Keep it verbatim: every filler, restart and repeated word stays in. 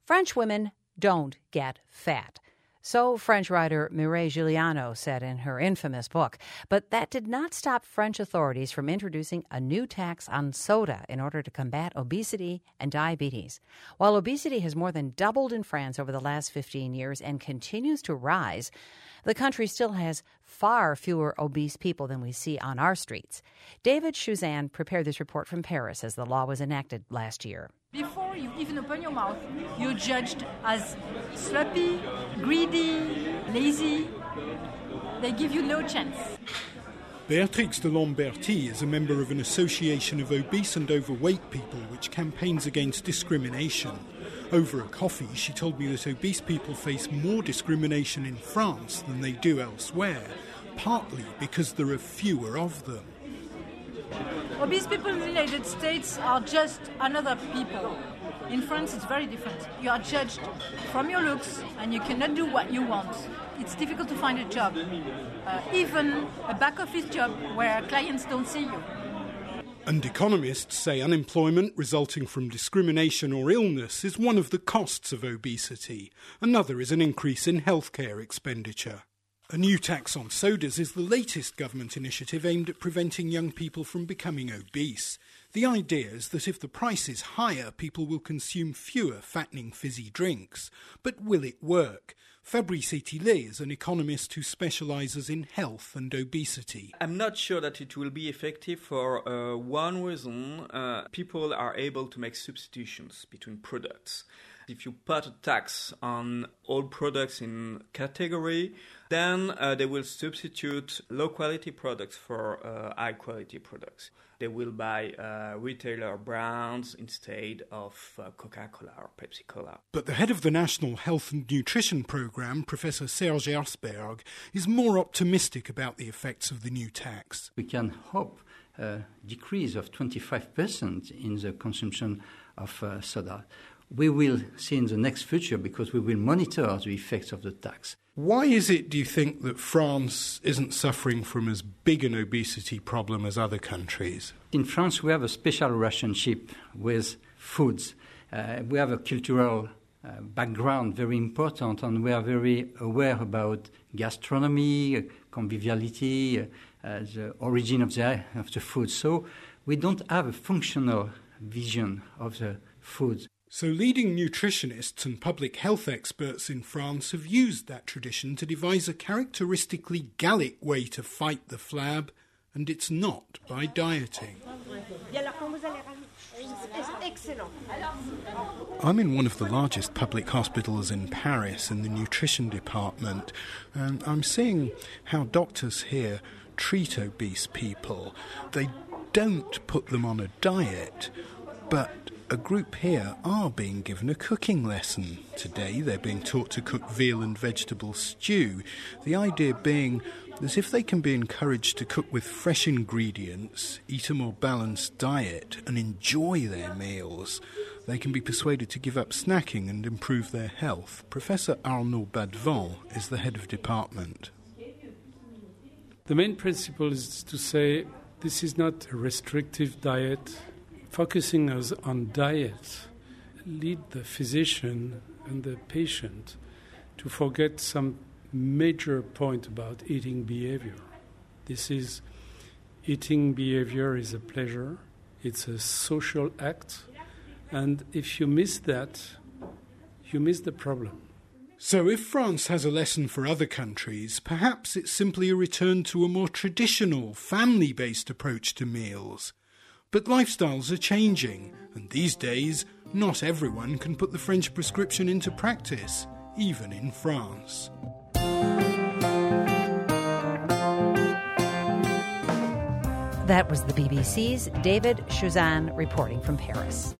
French women don't get fat. So French writer Mireille Giuliano said in her infamous book. But that did not stop French authorities from introducing a new tax on soda in order to combat obesity and diabetes. While obesity has more than doubled in France over the last fifteen years and continues to rise, the country still has far fewer obese people than we see on our streets. David Chuzan prepared this report from Paris as the law was enacted last year. Before you even open your mouth, you're judged as sloppy, greedy, lazy. They give you no chance. Béatrix de Lamberty is a member of an association of obese and overweight people which campaigns against discrimination. Over a coffee, she told me that obese people face more discrimination in France than they do elsewhere, partly because there are fewer of them. Obese people in the United States are just another people. In France, it's very different. You are judged from your looks and you cannot do what you want. It's difficult to find a job, uh, even a back office job where clients don't see you. And economists say unemployment resulting from discrimination or illness is one of the costs of obesity. Another is an increase in healthcare expenditure. A new tax on sodas is the latest government initiative aimed at preventing young people from becoming obese. The idea is that if the price is higher, people will consume fewer fattening fizzy drinks. But will it work? Fabrice Etilé is an economist who specialises in health and obesity. I'm not sure that it will be effective for uh, one reason. Uh, people are able to make substitutions between products. If you put a tax on all products in category, then uh, they will substitute low-quality products for uh, high-quality products. They will buy uh, retailer brands instead of uh, Coca-Cola or Pepsi-Cola. But the head of the National Health and Nutrition Programme, Professor Serge Herzberg, is more optimistic about the effects of the new tax. We can hope a decrease of twenty-five percent in the consumption of uh, soda. We will see in the next future because we will monitor the effects of the tax. Why is it, do you think, that France isn't suffering from as big an obesity problem as other countries? In France, we have a special relationship with foods. Uh, we have a cultural uh, background very important, and we are very aware about gastronomy, conviviality, uh, uh, the origin of the, of the food. So we don't have a functional vision of the foods. So leading nutritionists and public health experts in France have used that tradition to devise a characteristically Gallic way to fight the flab, and it's not by dieting. I'm in one of the largest public hospitals in Paris in the nutrition department, and I'm seeing how doctors here treat obese people. They don't put them on a diet, but a group here are being given a cooking lesson. Today they're being taught to cook veal and vegetable stew, the idea being that if they can be encouraged to cook with fresh ingredients, eat a more balanced diet and enjoy their meals, they can be persuaded to give up snacking and improve their health. Professor Arnaud Badevant is the head of department. The main principle is to say this is not a restrictive diet. Focusing us on diet lead the physician and the patient to forget some major point about eating behavior. This is eating behavior is a pleasure, it's a social act, and if you miss that, you miss the problem. So if France has a lesson for other countries, perhaps it's simply a return to a more traditional, family-based approach to meals. But lifestyles are changing, and these days, not everyone can put the French prescription into practice, even in France. That was the B B C's David Chuzan reporting from Paris.